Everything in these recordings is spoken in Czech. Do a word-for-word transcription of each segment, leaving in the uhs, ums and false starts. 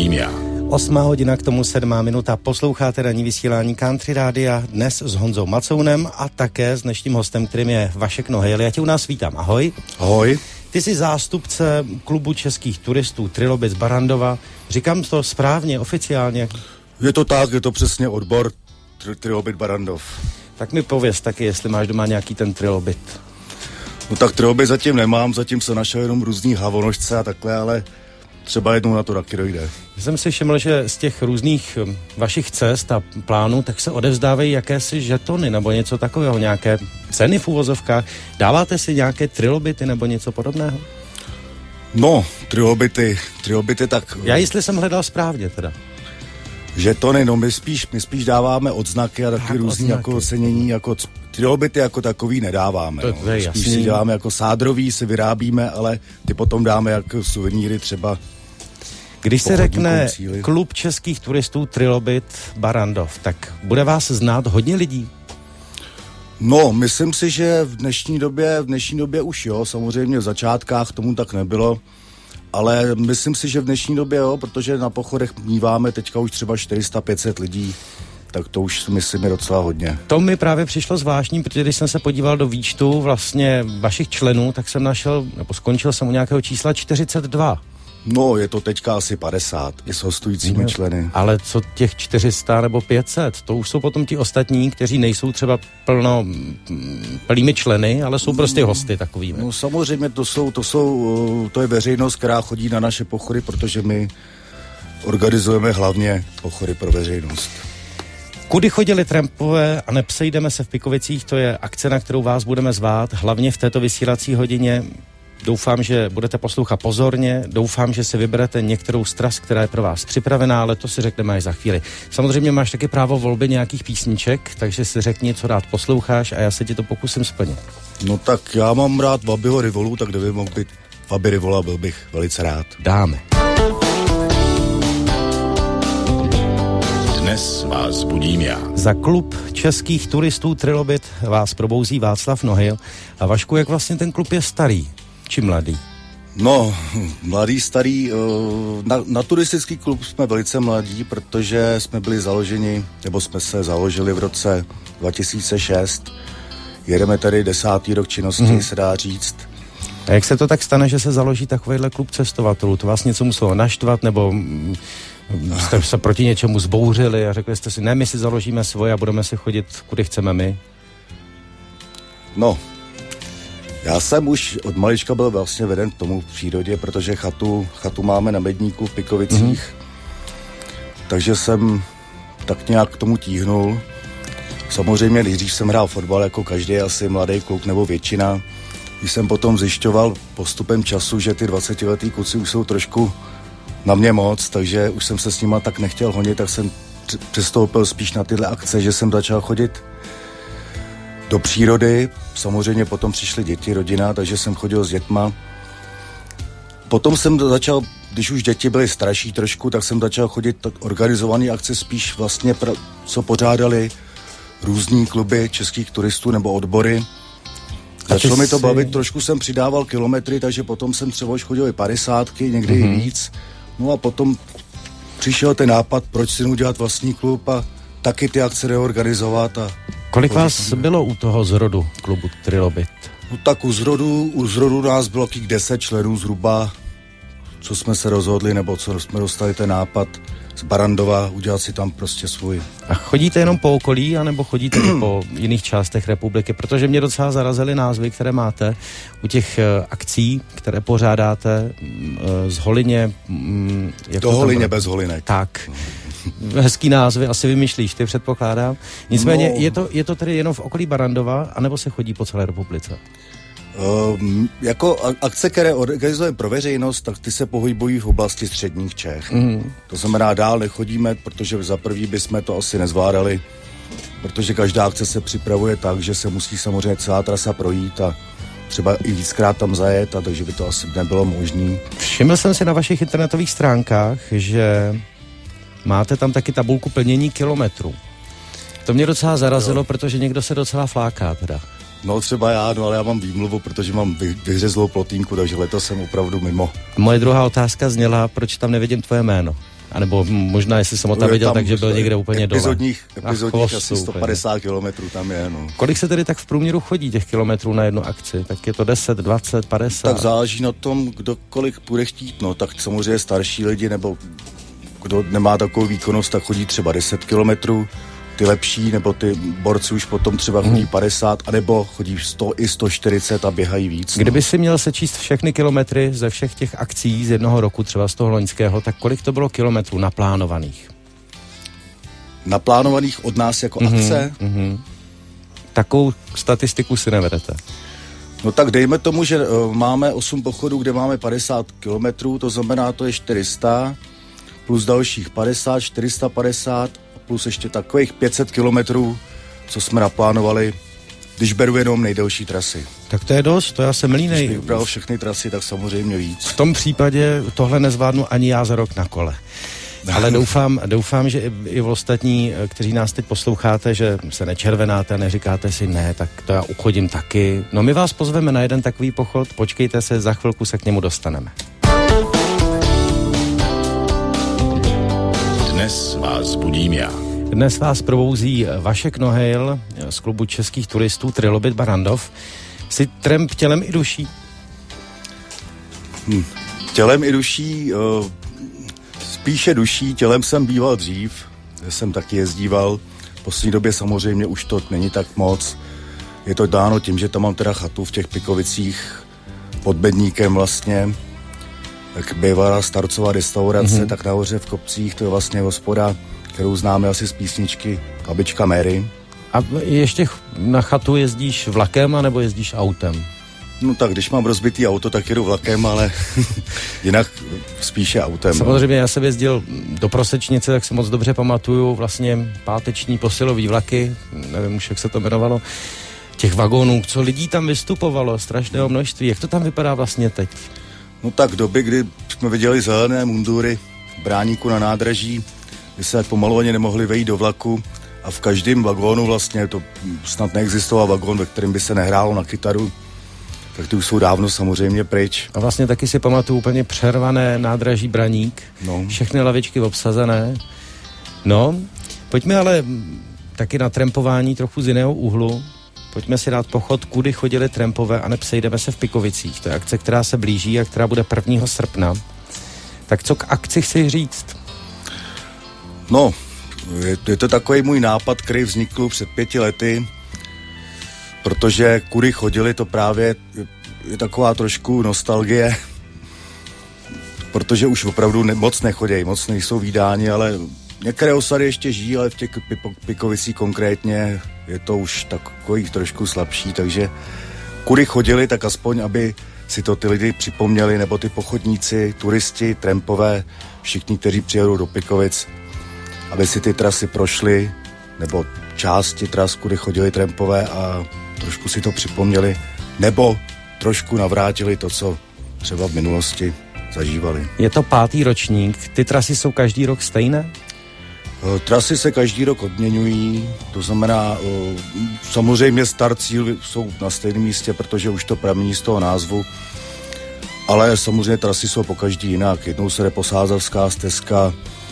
zbudím já. Osmá hodina, k tomu sedmá minuta. Posloucháte ranní vysílání Country Rádia dnes s Honzou Macounem a také s dnešním hostem, kterým je Vašek Nohejl. Já tě u nás vítám. Ahoj. Ahoj. Ty jsi zástupce klubu českých turistů Trilobit z Barrandova. Říkám to správně, oficiálně? Je to tak, je to přesně odbor tri- Trilobit Barrandov. Tak mi pověz taky, jestli máš doma nějaký ten Trilobit. No tak Trilobit zatím nemám, zatím se našel jenom různý hlavonožce a takhle, ale třeba jednou na to taky dojde. Jsem si všiml, že z těch různých vašich cest a plánů tak se odevzdávají jakési žetony nebo něco takového, nějaké ceny v uvozovkách. Dáváte si nějaké trilobity nebo něco podobného? No, trilobity, trilobity tak... Já jestli jsem hledal správně teda. Žetony, no my spíš, my spíš dáváme odznaky a taky tak, různý odznaky. jako ocenění, jako trilobity jako takový nedáváme. To, no. to je Spíš jasný. si děláme jako sádrový, si vyrábíme, ale ty potom dáme jako suvenýry třeba. Když se pochodníkům řekne cíli. klub českých turistů Trilobit Barrandov, tak bude vás znát hodně lidí? No, myslím si, že v dnešní době, v dnešní době už jo, samozřejmě v začátkách tomu tak nebylo, ale myslím si, že v dnešní době jo, protože na pochodech míváme teďka už třeba čtyři sta pět set lidí, tak to už myslím je docela hodně. To mi právě přišlo zvláštní, protože když jsem se podíval do výčtu vlastně vašich členů, tak jsem našel, nebo skončil jsem u nějakého čísla čtyřicet dva. No, je to teďka asi padesát, i s hostujícími No, členy. ale co těch čtyři sta nebo pět set? To už jsou potom ti ostatní, kteří nejsou třeba plno plnými členy, ale jsou prostě hosty takovými. No samozřejmě to jsou, to jsou, to je veřejnost, která chodí na naše pochody, protože my organizujeme hlavně pochody pro veřejnost. Kudy chodili trampové a nepsejdeme se v Pikovicích, to je akce, na kterou vás budeme zvát, hlavně v této vysílací hodině. Doufám, že budete poslouchat pozorně, doufám, že si vyberete některou z tras, která je pro vás připravená, ale to si řekneme až za chvíli. Samozřejmě máš taky právo volby nějakých písniček, takže si řekni, co rád posloucháš a já se ti to pokusím splnit. No tak já mám rád Vabyho Rivolu, tak kdyby mohl být Vaby Rivola, byl bych velice rád. Dáme. Dnes vás zbudím já. Za klub českých turistů Trilobit vás probouzí Václav Nohejl. A Vašku, jak vlastně ten klub je starý? Či mladý? No, mladý, starý, na, na turistický klub jsme velice mladí, protože jsme byli založeni, nebo jsme se založili v roce dva tisíce šest. Jedeme tady desátý rok činnosti, mm. se dá říct. A jak se to tak stane, že se založí takovýhle klub cestovatelů? To vás něco muselo naštvat, nebo jste se proti něčemu zbouřili a řekli jste si, ne, my si založíme svoje a budeme si chodit, kudy chceme my? No, já jsem už od malička byl vlastně veden k tomu v přírodě, protože chatu, chatu máme na Medníku v Pikovicích, mm-hmm. takže jsem tak nějak k tomu tíhnul. Samozřejmě nejdřív jsem hrál fotbal jako každý asi mladý kluk nebo většina. Když jsem potom zjišťoval postupem času, že ty dvacetiletí kluci už jsou trošku na mě moc, takže už jsem se s nima tak nechtěl honit, tak jsem přestoupil spíš na tyhle akce, že jsem začal chodit do přírody. Samozřejmě potom přišly děti, rodina, takže jsem chodil s dětma. Potom jsem začal, když už děti byly starší trošku, tak jsem začal chodit tak organizované akce spíš vlastně, pro, co pořádali různý kluby českých turistů nebo odbory. Začalo mi to bavit, trošku jsem přidával kilometry, takže potom jsem třeba už chodil i padesátky, někdy mm-hmm. i víc. No a potom přišel ten nápad, proč si udělat vlastní klub a taky ty akce reorganizovat. A kolik vás tam bylo u toho zrodu klubu Trilobit? No tak u zrodu, u zrodu nás bylo takých deset členů zhruba, co jsme se rozhodli, nebo co jsme dostali ten nápad z Barrandova, udělat si tam prostě svůj. A chodíte jenom po okolí, anebo chodíte i po jiných částech republiky? Protože mě docela zarazily názvy, které máte u těch uh, akcí, které pořádáte uh, z Holině. Um, Do Holině bez holinek. Tak. Hezký názvy, asi vymýšlíš, ty předpokládám. Nicméně, no, je, to, je to tedy jenom v okolí Barrandova, anebo se chodí po celé republice? Um, jako akce, které organizujeme pro veřejnost, tak ty se pohybují v oblasti středních Čech. Mm. To znamená, dál nechodíme, protože za prvý bychom to asi nezvládali, protože každá akce se připravuje tak, že se musí samozřejmě celá trasa projít a třeba i víckrát tam zajet, a takže by to asi nebylo možné. Všiml jsem si na vašich internetových stránkách, že máte tam taky tabulku plnění kilometrů. To mě docela zarazilo, jo. Protože někdo se docela fláká teda. No třeba já, no ale já mám výmluvu, protože mám vy, vyřezlou plotínku, takže letos jsem opravdu mimo. Moje druhá otázka zněla, proč tam nevidím tvoje jméno. A nebo možná, jestli jsem ho tam viděl, takže byl někde úplně dole. Epizodních, epizodních asi sto padesát kilometrů tam je, no. Kolik se tedy tak v průměru chodí těch kilometrů na jednu akci? Tak je to deset, dvacet, padesát? Tak záleží na tom, kdo kolik bude chtít, no. Tak samozřejmě starší lidi, nebo kdo nemá takovou výkonnost, tak chodí třeba deset kilometrů. Ty lepší, nebo ty borci už potom třeba chodí hmm. padesát, anebo chodí sto i sto čtyřicet a běhají víc. Kdyby no. si měl sečíst všechny kilometry ze všech těch akcí z jednoho roku, třeba z toho loňského, tak kolik to bylo kilometrů naplánovaných? Naplánovaných od nás jako mm-hmm, akce? Mm-hmm. Takovou statistiku si nevedete. No tak dejme tomu, že uh, máme osm pochodů, kde máme padesát kilometrů, to znamená, to je čtyři sta, plus dalších padesát, čtyři sta padesát, plus ještě takových pět set kilometrů, co jsme naplánovali, když beru jenom nejdelší trasy. Tak to je dost, to já jsem línej. Když bych bral všechny trasy, tak samozřejmě víc. V tom případě tohle nezvládnu ani já za rok na kole. Ale doufám, doufám, že i, i v ostatní, kteří nás teď posloucháte, že se nečervenáte, neříkáte si ne, tak to já uchodím taky. No my vás pozveme na jeden takový pochod, počkejte se, za chvilku se k němu dostaneme. Dnes vás budím já. Dnes vás probouzí Vašek Nohejl z klubu českých turistů Trilobit Barrandov. Jsi tramp tělem i duší? Hm. Tělem i duší, uh, spíše duší, tělem jsem býval dřív, jsem taky jezdíval. V poslední době samozřejmě už to není tak moc. Je to dáno tím, že tam mám teda chatu v těch Pikovicích pod Bedníkem vlastně. Tak bývala starcová restaurace, mm-hmm. tak nahoře v Kopcích, to je vlastně hospoda, kterou známe asi z písničky Babička Mary. A ještě na chatu jezdíš vlakem, anebo jezdíš autem? No tak, když mám rozbitý auto, tak jedu vlakem, ale jinak spíše autem. Samozřejmě já jsem jezdil do Prosečnice, tak si moc dobře pamatuju vlastně páteční posilový vlaky, nevím už, jak se to jmenovalo, těch vagónů, co lidí tam vystupovalo, strašného množství. Jak to tam vypadá vlastně teď? No tak doby, kdy jsme viděli zelené mundury bráníku na nádraží, kdy se pomalu ani nemohli vejít do vlaku a v každém vagónu vlastně, to snad neexistoval vagón, ve kterém by se nehrálo na kytaru, tak ty už jsou dávno samozřejmě pryč. A vlastně taky si pamatuju úplně přervané nádraží Braník, no. Všechny lavičky obsazené. No, pojďme ale taky na trampování trochu z jiného úhlu. Pojďme si dát pochod, kudy chodili trampové a nepřejdeme se v Pikovicích. To je akce, která se blíží a která bude prvního srpna. Tak co k akci chci říct? No, je, je to takový můj nápad, který vznikl před pěti lety, protože kudy chodili, to právě je, je taková trošku nostalgie, protože už opravdu ne, moc nechodějí, moc nejsou vídáni, ale některé osady ještě žijí, ale v těch Pikovicích konkrétně je to už takový trošku slabší, takže kudy chodili, tak aspoň, aby si to ty lidi připomněli, nebo ty pochodníci, turisti, trampové, všichni, kteří přijedou do Pikovic, aby si ty trasy prošli, nebo části tras, kudy chodili trampové a trošku si to připomněli, nebo trošku navrátili to, co třeba v minulosti zažívali. Je to pátý ročník, ty trasy jsou každý rok stejné? Trasy se každý rok odměňují, to znamená, samozřejmě start cíl jsou na stejném místě, protože už to pramení z toho názvu, ale samozřejmě trasy jsou po každý jinak. Jednou se jde Posázavská stezka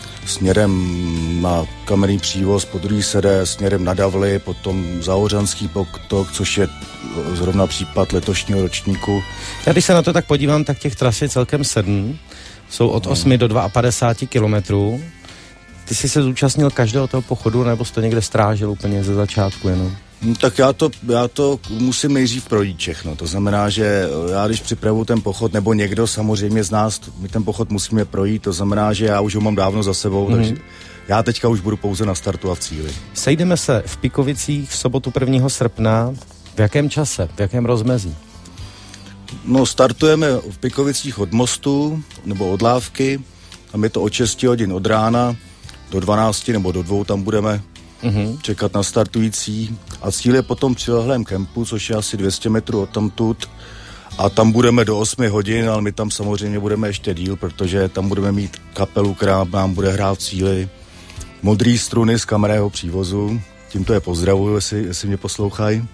směrem na Kamenný přívoz, po druhý se jde směrem na Davly, potom Zahořanský potok, což je zrovna případ letošního ročníku. Já když se na to tak podívám, tak těch tras je celkem sedm, jsou od osmi do padesát dva kilometrů. Ty jsi se zúčastnil každého toho pochodu, nebo jsi to někde strážil úplně ze začátku jenom? No, tak já to, já to musím nejdřív projít všechno. To znamená, že já když připravuju ten pochod, nebo někdo samozřejmě z nás, my ten pochod musíme projít, to znamená, že já už ho mám dávno za sebou, mm-hmm. takže já teďka už budu pouze na startu a v cíli. Sejdeme se v Pikovicích v sobotu prvního srpna. V jakém čase? V jakém rozmezí? No, startujeme v Pikovicích od mostu, nebo od Lávky, tam je to od šesti hodin od rána, do dvanácti nebo do dvou tam budeme mm-hmm. čekat na startující a cíl je potom při lehlém kempu, což je asi dvě stě metrů odtamtud a tam budeme do osmi hodin, ale my tam samozřejmě budeme ještě díl, protože tam budeme mít kapelu, která nám bude hrát cíli, Modrý struny z Kamenného přívozu, tímto je pozdravuju, jestli, jestli mě poslouchají.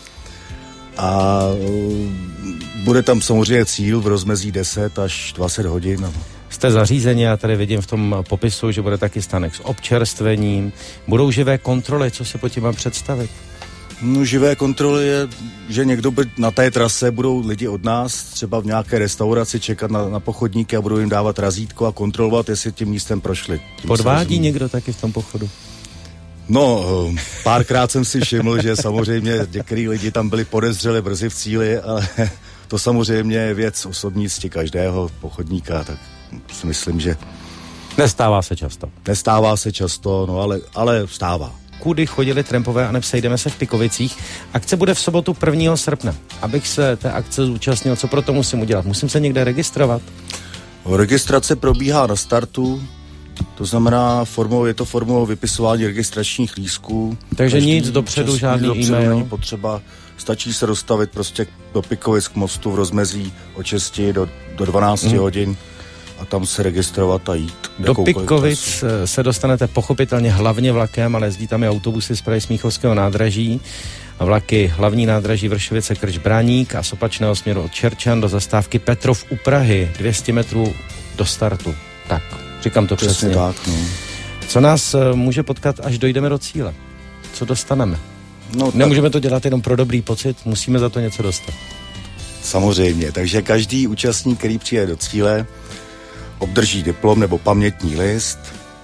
A bude tam samozřejmě cíl v rozmezí deset až dvacet hodin. Jste zařízení, já tady vidím v tom popisu, že bude taky stánek s občerstvením. Budou živé kontroly, co si po tím mám představit? No, živé kontroly je, že někdo by na té trase budou lidi od nás třeba v nějaké restauraci čekat na, na pochodníky a budou jim dávat razítko a kontrolovat, jestli tím místem prošli. Tím Podvádí někdo taky v tom pochodu? No, párkrát jsem si všiml, že samozřejmě některý lidi tam byli podezřeli brzy v cíli, ale to samozřejmě je věc osobnosti každého pochodníka, tak si myslím, že... Nestává se často. Nestává se často, no ale, ale stává. Kudy chodili trampové a nepsejdeme se v Pikovicích. Akce bude v sobotu prvního srpna. Abych se té akce zúčastnil, co pro to musím udělat? Musím se někde registrovat? Registrace probíhá na startu, to znamená, formou, je to formou vypisování registračních lístků. Takže Každý nic dopředu, žádný dopředu e-mail? Není potřeba, stačí se dostavit prostě do Pikovic k mostu v rozmezí od šesti do, do dvanácti hmm. hodin a tam se registrovat a jít. Do Pikovic se dostanete pochopitelně hlavně vlakem, ale jezdí tam i autobusy z Prahy Smíchovského nádraží. Vlaky hlavní nádraží Vršovice Krč Braník a z opačného směru od Čerčan do zastávky Petrov u Prahy, dvě stě metrů do startu. Tak, říkám to přesně. přesně tak, no. Co nás může potkat, až dojdeme do cíle? Co dostaneme? No, Nemůžeme tak... to dělat jenom pro dobrý pocit, musíme za to něco dostat. Samozřejmě, takže každý účastník, který přijde do cíle, obdrží diplom nebo pamětní list,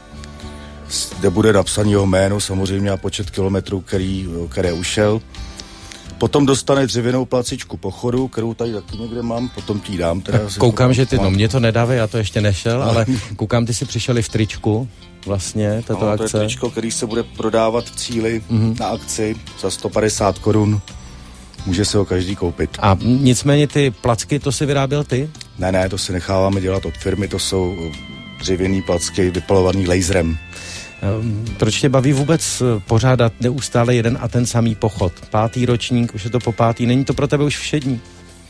kde bude napsaný jeho jméno samozřejmě a počet kilometrů, který, které ušel. Potom dostane dřevěnou placičku pochodu, kterou tady taky někde mám, potom ti dám. Teda koukám, že ty, no mě to nedává, já to ještě nešel, ale koukám, ty si přišel i v tričku vlastně, tato no, akce. To je tričko, který se bude prodávat v cíli mm-hmm. na akci za sto padesát korun. Může se ho každý koupit. A nicméně ty placky, to si vyráběl ty? Ne, ne, to si necháváme dělat od firmy, to jsou dřevěný placky vypalovaný laserem. Um, proč tě baví vůbec pořádat neustále jeden a ten samý pochod? Pátý ročník, už je to po pátý, není to pro tebe už všední?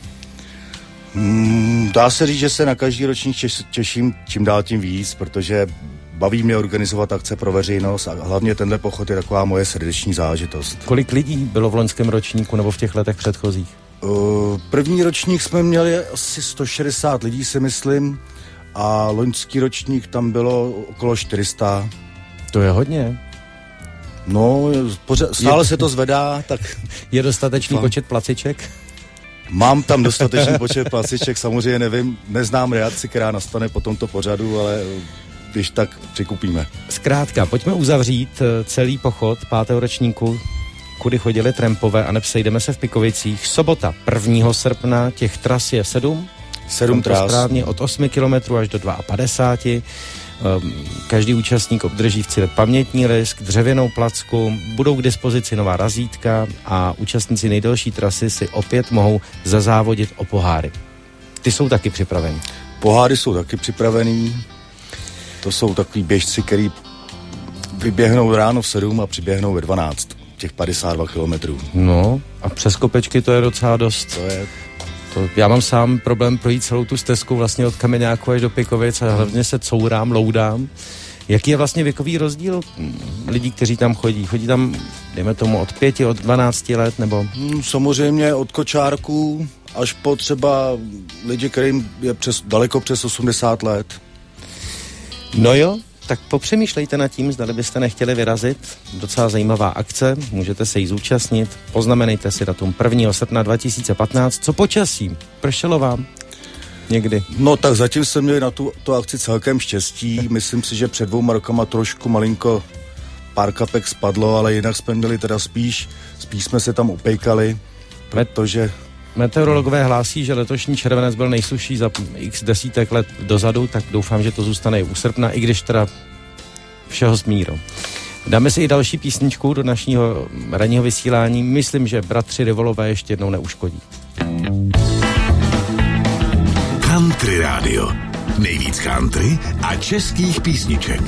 Mm, dá se říct, že se na každý ročník češ, těším čím dál tím víc, protože baví mě organizovat akce pro veřejnost a hlavně tenhle pochod je taková moje srdeční zážitost. Kolik lidí bylo v loňském ročníku nebo v těch letech předchozích? Uh, první ročník jsme měli asi sto šedesát lidí, si myslím, a loňský ročník tam bylo okolo čtyři sta. To je hodně. No, pořád, stále je, se to zvedá, tak... Je dostatečný mám, počet placiček? Mám tam dostatečný počet placiček, samozřejmě nevím, neznám reakci, která nastane po tomto pořadu, ale když tak přikupíme. Zkrátka, pojďme uzavřít celý pochod pátého ročníku, kudy chodili trampové a nepsejdeme se v Pikovicích. Sobota prvního srpna, těch tras je sedm? Sedm tras. Správně, od osmi kilometrů až do padesáti dva. Každý účastník obdrží v cíli pamětní list, dřevěnou placku, budou k dispozici nová razítka a účastníci nejdelší trasy si opět mohou zazávodit o poháry. Ty jsou taky připraveni. Poháry jsou taky připravený. To jsou takový běžci, který vyběhnou ráno v sedm a přiběhnou ve dvanáct. Těch padesát dva kilometrů. No a přes kopečky to je docela dost. To je... To, já mám sám problém projít celou tu stezku vlastně od Kameňáku až do Pikovic a hlavně se courám, loudám. Jaký je vlastně věkový rozdíl lidí, kteří tam chodí? Chodí tam, dejme tomu, od pěti, od dvanácti let, nebo? Hmm, samozřejmě od kočárků až po třeba lidi, kterým je přes, daleko přes osmdesát let. No jo, tak popřemýšlejte nad tím, zdali byste nechtěli vyrazit. Docela zajímavá akce, můžete se jí zúčastnit. Poznamenejte si datum prvního srpna dva tisíce patnáct. Co počasí? Pršelo vám někdy? No tak zatím jsme měli na tu, tu akci celkem štěstí. Myslím si, že před dvouma rokama trošku malinko pár kapek spadlo, ale jinak jsme měli teda spíš, spíš jsme se tam upejkali, protože... Meteorologové hlásí, že letošní červenec byl nejsušší za x desítek let dozadu, tak doufám, že to zůstane i u srpna, i když teda všeho s mírou. Dáme si i další písničku do našeho ranního vysílání. Myslím, že bratři Rivolové ještě jednou neuškodí. Country Radio. Nejvíc country a českých písniček.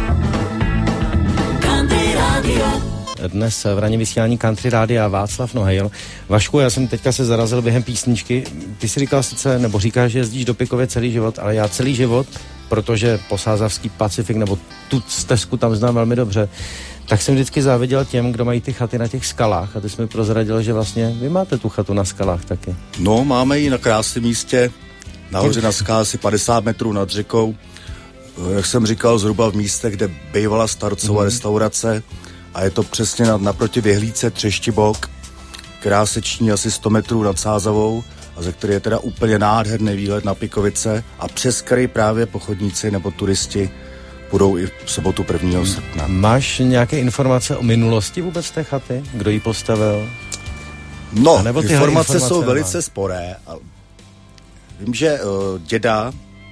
Country Radio. Dnes v ranním vysílání Country Rádia Václav Nohejl. Vašku, já jsem teďka se zarazil během písničky. Ty si říkal sice, nebo říkáš, že jezdíš do Pikově celý život, ale já celý život, protože posázavský Pacifik, nebo tu stezku tam znám velmi dobře, tak jsem vždycky záviděl těm, kdo mají ty chaty na těch skalách. A ty jsi mi prozradil, že vlastně vy máte tu chatu na skalách taky. No, máme ji na krásném místě nahoře na skále asi padesát metrů nad řekou. Jak jsem říkal, zhruba v místech, kde bývala Starcova mm. restaurace a je to přesně naproti vyhlídce Třeštibok, která se ční asi sto metrů nad Sázavou a ze které je teda úplně nádherný výhled na Pikovice a přes který právě pochodníci nebo turisti budou i v sobotu prvního srpna. Máš nějaké informace o minulosti vůbec té chaty? Kdo ji postavil? No, informace, informace jsou nemá. Velice sporé. Vím, že uh, děda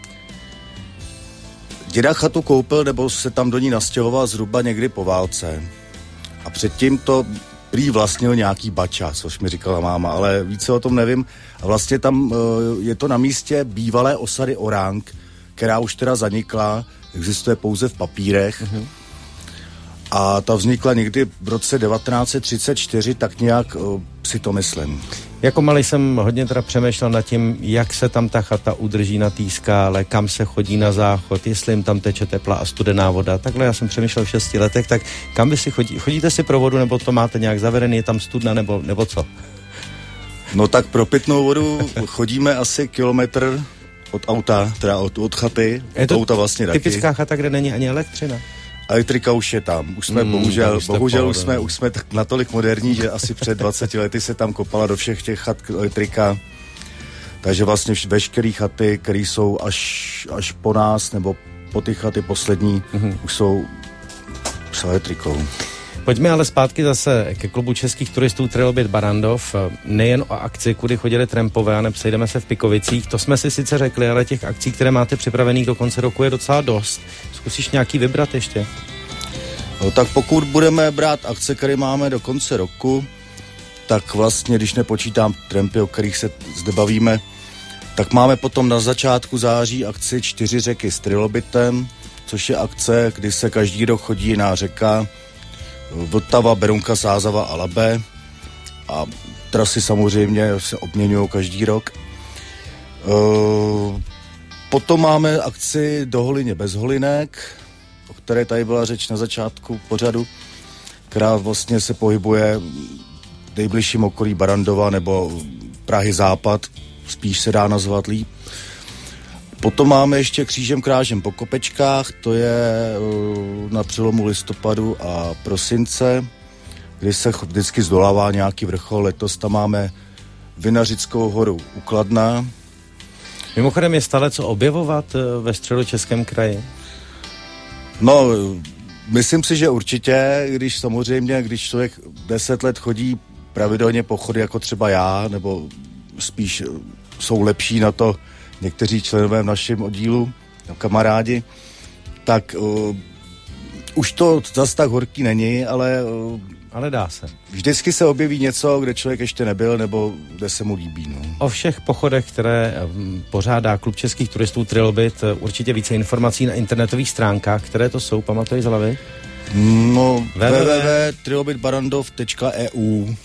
děda chatu koupil, nebo se tam do ní nastěhoval zhruba někdy po válce. A předtím to prý vlastnil nějaký bača, což mi říkala máma, ale více o tom nevím. A vlastně tam uh, je to na místě bývalé osady Oránk, která už teda zanikla, existuje pouze v papírech. Uh-huh. A ta vznikla někdy v roce devatenáct set třicet čtyři, tak nějak uh, si to myslím. Jako malý jsem hodně teda přemýšlel nad tím, jak se tam ta chata udrží na té skále, kam se chodí na záchod, jestli jim tam teče teplá a studená voda. Takhle já jsem přemýšlel v šesti letech, tak kam by si chodí? Chodíte si pro vodu, nebo to máte nějak zavedený, je tam studna, nebo, nebo co? No tak pro pitnou vodu chodíme asi kilometr od auta, teda od, od chaty, od auta vlastně taky. Typická chata, kde není ani elektřina? Elektrika už je tam. Už jsme mm, bohužel, bohužel už jsme, už jsme tak natolik moderní, že asi před dvaceti lety se tam kopala do všech těch chat elektrika. Takže vlastně veškeré chaty, které jsou až, až po nás, nebo po ty chaty poslední, mm-hmm. už jsou s elektrikou. Pojďme ale zpátky zase ke klubu českých turistů Trilobit Barrandov. Nejen o akci, kudy chodili trampové a nepřejdeme se v Pikovicích. To jsme si sice řekli, ale těch akcí, které máte připravených do konce roku, je docela dost. Zkusíš nějaký vybrat ještě? No, tak pokud budeme brát akce, které máme do konce roku, tak vlastně, když nepočítám trampy, o kterých se zde bavíme, tak máme potom na začátku září akci Čtyři řeky s Trilobitem, což je akce, kdy se každý rok chodí jiná řeka, Vltava, Berounka, Sázava a Labe a trasy samozřejmě se obměňují každý rok. E, potom máme akci Do Holině bez holinek, o které tady byla řeč na začátku pořadu, která vlastně se pohybuje v nejbližším okolí Barrandova nebo Prahy Západ, spíš se dá nazvat líp. Potom máme ještě Křížem krážem po Kopečkách, to je uh, na přelomu listopadu a prosince, kdy se vždycky zdolává nějaký vrchol. Letos tam máme Vinařickou horu u Kladna. Mimochodem je stále co objevovat uh, ve Středočeském kraji? No, myslím si, že určitě, když samozřejmě, když člověk deset let chodí pravidelně pochody jako třeba já, nebo spíš jsou lepší na to někteří členové v našem oddílu, kamarádi, tak uh, už to zas tak horký není, ale... Uh, ale dá se. Vždycky se objeví něco, kde člověk ještě nebyl, nebo kde se mu líbí. No. O všech pochodech, které um, pořádá klub českých turistů Trilobit, určitě více informací na internetových stránkách. Které to jsou, pamatuješ z hlavy? No, w w w tečka trilobit barrandov tečka e u.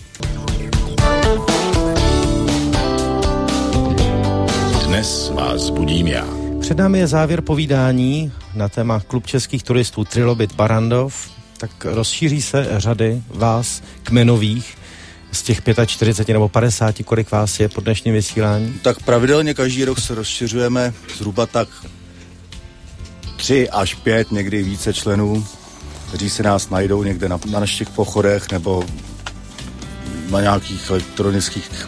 Dnes vás budím já. Před námi je závěr povídání na téma klub českých turistů Trilobit Barrandov. Tak rozšíří se řady vás kmenových z těch čtyřicet pět nebo padesát, kolik vás je po dnešním vysílání? Tak pravidelně každý rok se rozšiřujeme zhruba tak tři až pět, někdy více členů, kteří si nás najdou někde na, na našich pochodech nebo na nějakých elektronických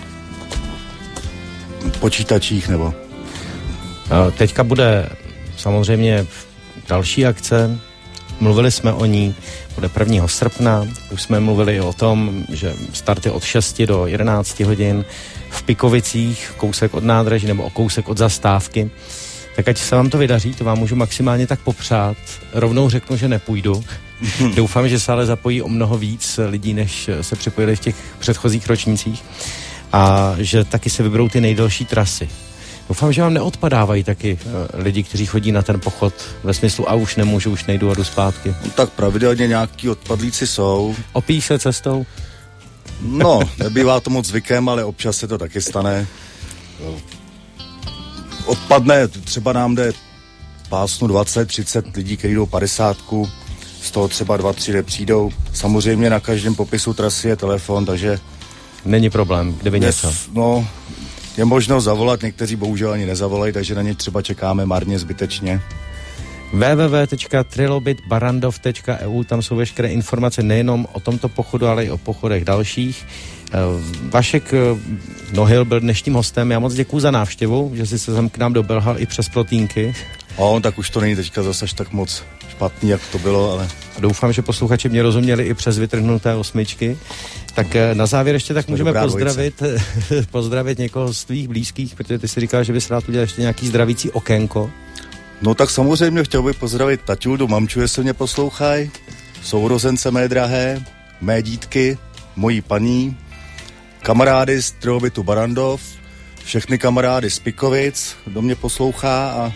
počítačích nebo... Teďka bude samozřejmě další akce, mluvili jsme o ní, bude prvního srpna, už jsme mluvili o tom, že start je od šesti do jedenácti hodin v Pikovicích, kousek od nádraží nebo o kousek od zastávky. Tak ať se vám to vydaří, to vám můžu maximálně tak popřát. Rovnou řeknu, že nepůjdu. Doufám, že se ale zapojí o mnoho víc lidí, než se připojili v těch předchozích ročnících. A že taky se vyberou ty nejdelší trasy. Doufám, že vám neodpadávají taky uh, lidi, kteří chodí na ten pochod ve smyslu a už nemůžu, už nejdu a jdu zpátky. No, tak pravidelně nějaký odpadlíci jsou. Opíjí se cestou? No, nebývá to moc zvykem, ale občas se to taky stane. Odpadne, třeba nám jde pásnu dvacet třicet lidí, kteří jdou padesátku, z toho třeba dva, tři nepřijdou. Samozřejmě na každém popisu trasy je telefon, takže... Není problém, kdyby něco. No, je možno zavolat, někteří bohužel ani nezavolají, takže na ně třeba čekáme marně, zbytečně. w w w tečka trilobit barandov tečka e u, tam jsou veškeré informace nejenom o tomto pochodu, ale i o pochodech dalších. Vašek Nohyl byl dnešním hostem, já moc děkuju za návštěvu, že jsi se sem k nám dobelhal i přes plotínky. A on tak už to není teďka zase až tak moc špatný, jak to bylo, ale... A doufám, že posluchači mě rozuměli i přes vytrhnuté osmičky. Tak na závěr ještě tak můžeme pozdravit, pozdravit někoho z tvých blízkých, protože ty si říkal, že bys rád udělal ještě nějaký zdravící okénko. No tak samozřejmě chtěl bych pozdravit taťuldu, mamču, jestli mě poslouchají, sourozence mé drahé, mé dítky, mojí paní, kamarády z Trilobitu Barandov, všechny kamarády z Pikovic, kdo mě poslouchá a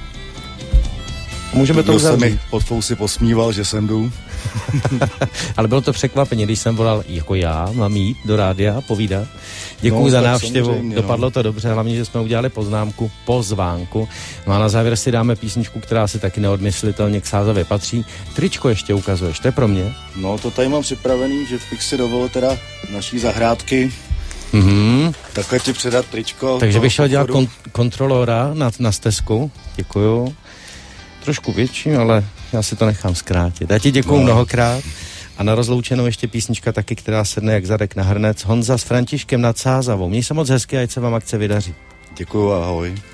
můžeme to uzavřít. Kdo se mi pod fousy posmíval, že sem jdu. Ale bylo to překvapení, když jsem volal, jako já mám jít do rádia povídat. Děkuju no, za návštěvu, dopadlo no. to dobře, hlavně, že jsme udělali poznámku, pozvánku. No a na závěr si dáme písničku, která si taky neodmyslitelně k Sázavě patří. Tričko ještě ukazuješ, to je pro mě? No to tady mám připravený, že bych si dovolil teda naší zahrádky. Mm-hmm. Takhle ti předat tričko. Takže bych šel dělat kon- kontrolora na, na stezku. Děkuju. Trošku větší, ale já si to nechám zkrátit. Já ti děkuju no. mnohokrát a na rozloučenou ještě písnička taky, která sedne jak zadek na hrnec. Honza s Františkem nad Sázavou. Měj se moc hezky, ať se vám akce vydaří. Děkuju, ahoj.